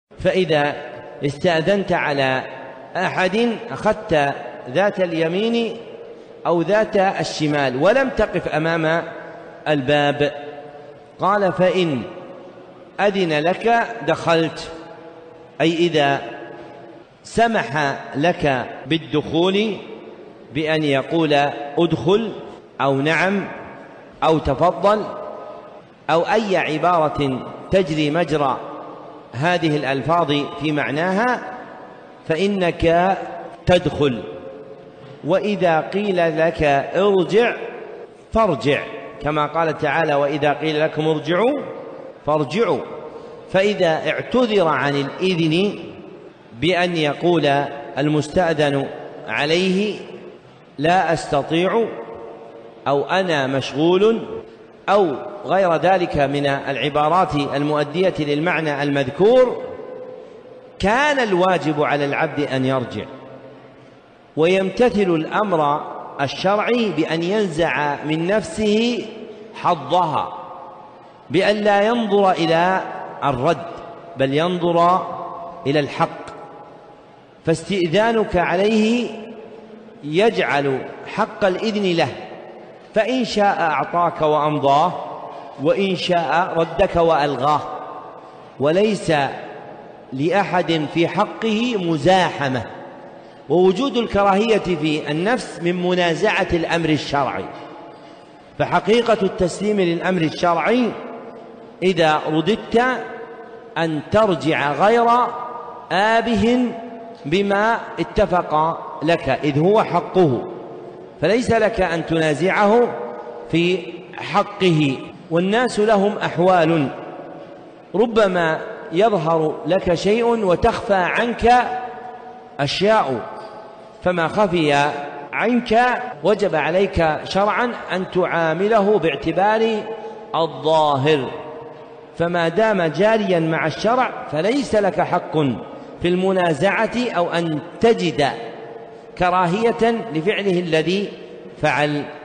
فإذا استأذنت على أحد أخذت ذات اليمين أو ذات الشمال ولم تقف أمام الباب. قال: فإن أذن لك دخلت، أي إذا سمح لك بالدخول بأن يقول أدخل أو نعم أو تفضل أو أي عبارة تجري مجرى هذه الألفاظ في معناها، فإنك تدخل. وإذا قيل لك ارجع فارجع، كما قال تعالى: وإذا قيل لكم ارجعوا فارجعوا. فإذا اعتذر عن الإذن بأن يقول المستأذن عليه لا أستطيع أو أنا مشغول أو غير ذلك من العبارات المؤدية للمعنى المذكور، كان الواجب على العبد أن يرجع ويمتثل الأمر الشرعي بأن ينزع من نفسه حظها، بأن لا ينظر إلى الرد بل ينظر إلى الحق. فاستئذانك عليه يجعل حق الإذن له، فإن شاء أعطاك وأمضاه، وإن شاء ردك وألغاه، وليس لأحد في حقه مزاحمة. ووجود الكراهية في النفس من منازعة الأمر الشرعي، فحقيقة التسليم للأمر الشرعي إذا رددت أن ترجع غير آبه بما اتفق لك، إذ هو حقه، فليس لك أن تنازعه في حقه. والناس لهم أحوال، ربما يظهر لك شيء وتخفى عنك أشياء، فما خفي عنك وجب عليك شرعا أن تعامله باعتبار الظاهر، فما دام جاريا مع الشرع فليس لك حق في المنازعة أو أن تجد كراهية لفعله الذي فعل.